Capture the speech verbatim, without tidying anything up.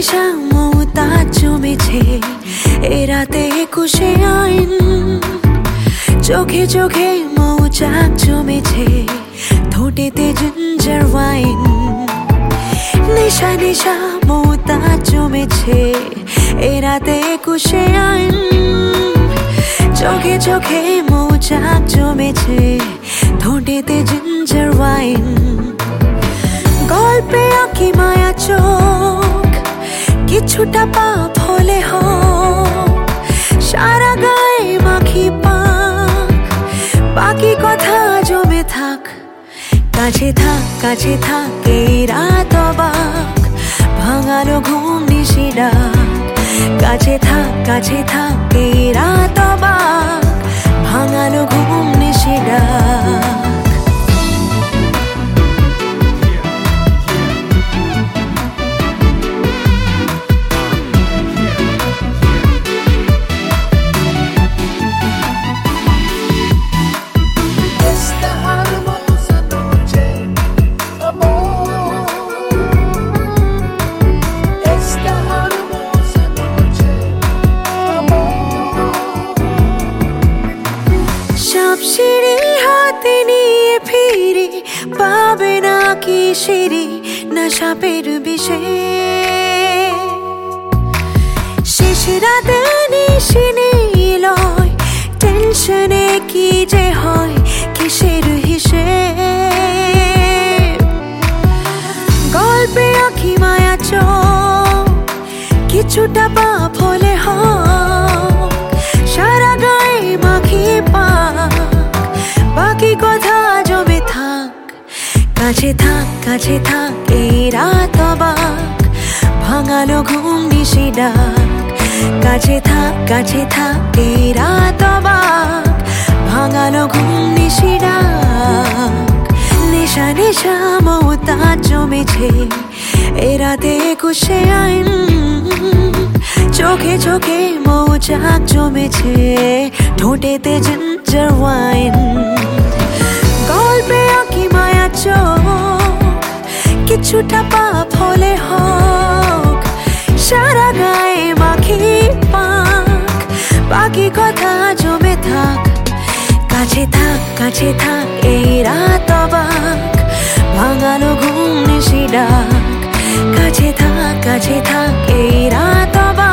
নেশা মৌতা জমেছে এ রাতে একুশে আইন, চোখে চোখে মৌচাক জমেছে, ঠোঁটেতে জিঞ্জার ওয়াইন। নেশা নেশা মৌতা জমেছে এ রাতে একুশে আইন, চোখে চোখে মৌচাক জমেছে, ঠোঁটেতে জিঞ্জার ওয়াইন। গল্পে আঁকি মায়া চোখ, কিছুটা পাপ হলে হোক, সারা গায়ে মাখি পাক, বাকি কথা জমে থাক। কাছে থাক কাছে থাক এই রাত অবাক, ভাঙালো ঘুম নিশি ডাক। কাছে থাক কাছে থাক এই রাত অবাক, ভাঙালো ঘুম নিশি ডাক। সিঁড়ি হাতে নিয়ে ফিরি, পাবে না কি সিঁড়ি না সাপের বিষে। শেষ রাতে নিশি নিলয়, টেনশনে কি যে হয় কিসের হিসেব। গল্পে আঁকি মায়া চোখ, কিছুটা পাপ হলে হোক, সারা গায়ে মাখি পাক, বাকি কথা জমে থাক। কাছে থাক কাছে থাক এই রাত অবাক, ভাঙালো ঘুম নিশি ডাক। কাছে থাক কাছে থাক এই রাত অবাক, ভাঙালো ঘুম নিশি ডাক। নেশা নেশা মৌতা জমেছে এ রাতে একুশে আইন, চোখে চোখে মৌচাক জমেছে, ঠোঁটেতে জিঞ্জার ওয়াইন। গল্পে আঁকি মায়া চোখ, কিছুটা পাপ হলে হোক, সারা গায়ে মাখি পাক, বাকি কথা জমে থাক। কাছে থাক কাছে থাক এই রাত অবাক, ভাঙালো ঘুম নিশি ডাক। কাছে থাক কাছে থাক এই রাত অবাক,